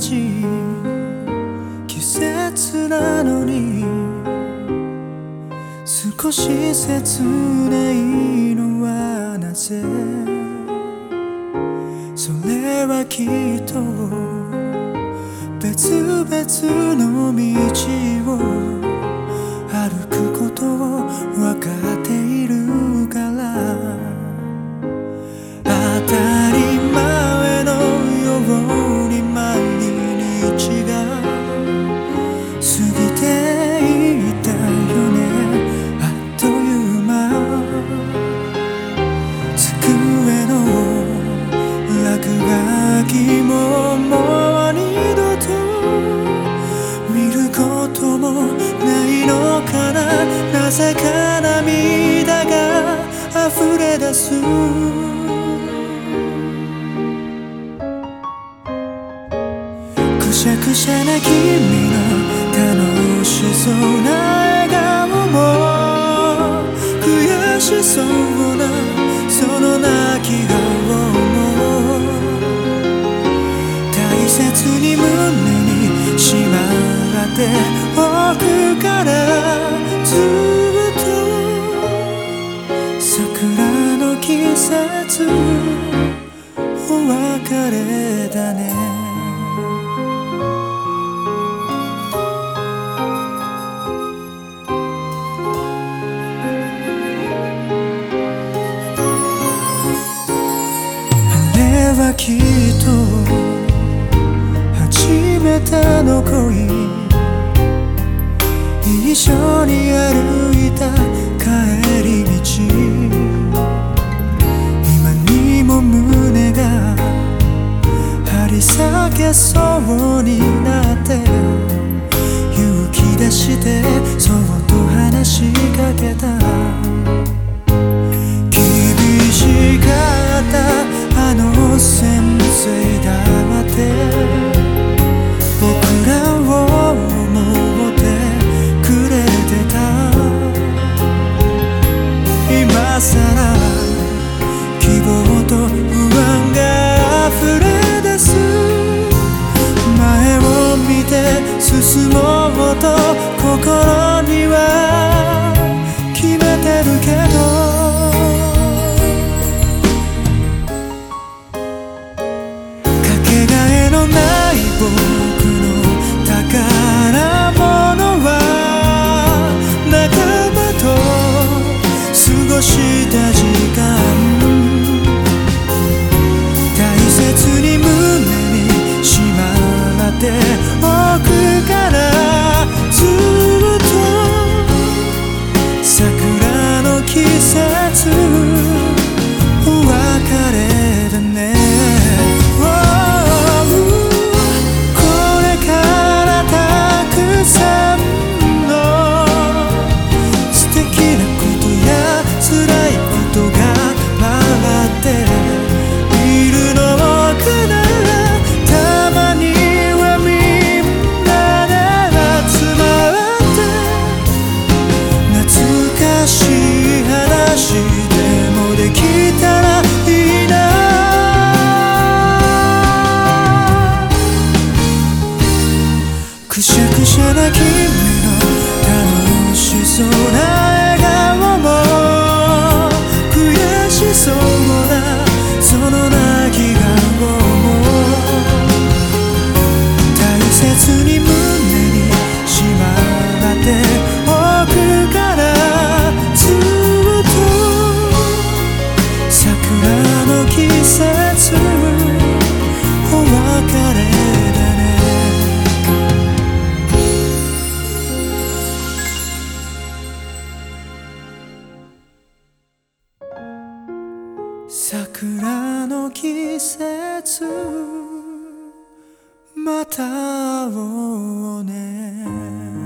じ季節なのに少し切ないのはなぜ？それはきっと別々の道を歩くことを分かっているから、当たり前のように毎日が過ぎていったよね。あっという間、机の落書きももう二度と見ることもないのかな。なぜか涙が溢れ出す。くしゃくしゃな君の楽しそうな笑顔も、悔しそうなその泣き顔も、大切に胸にしまっておくから、ずっと桜の季節お別れだね。きっと初めての恋、一緒に歩いた帰り道、今にも胸が張り裂けそうになって、勇気出してそっと話しかけた。厳しかったあの先生だって僕らを思ってくれてた。今さら希望と不安が溢れ出す。前を見て進もうと心には決めてるけど、僕の宝物は仲間と過ごした時間、大切に胸にしまっておくから、ずっと桜の季節お別れだね。くしゃくしゃな君の楽しそうな笑顔も、悔しそうなその泣き顔も、大切に胸にしまっておくから、ずっと桜の季節お別れだね。桜の季節また会おうね。